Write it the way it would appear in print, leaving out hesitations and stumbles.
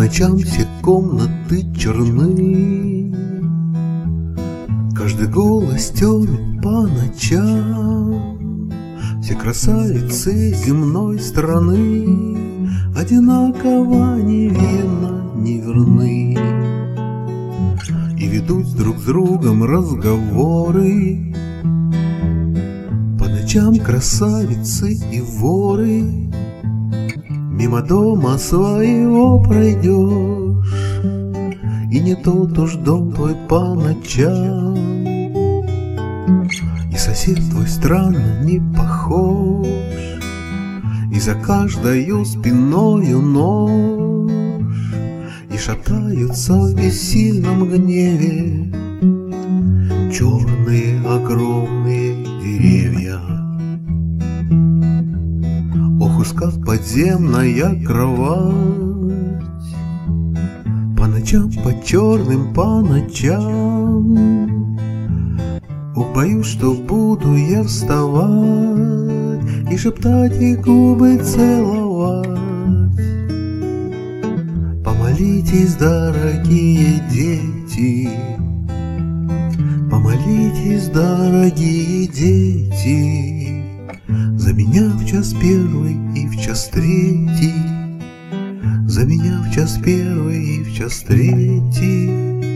ночам все комнаты черны, каждый голос темен по ночам. Все красавицы земной страны одинаково невинно неверны и ведут друг с другом разговоры. По ночам красавицы и воры, мимо дома своего пройдешь, и не тот уж дом твой по ночам, и сосед твой странно не похож, и за каждою спиною нож, и шатаются в бессильном гневе черные огромные деревья. Ох уж как подземная кровать, по ночам, по черным, по ночам. Ох, боюсь, что буду я вставать и шептать, и губы целовать. Помолитесь, дорогие дети, помолитесь, дорогие дети, за меня в час первый и в час третий, за меня в час первый и в час третий.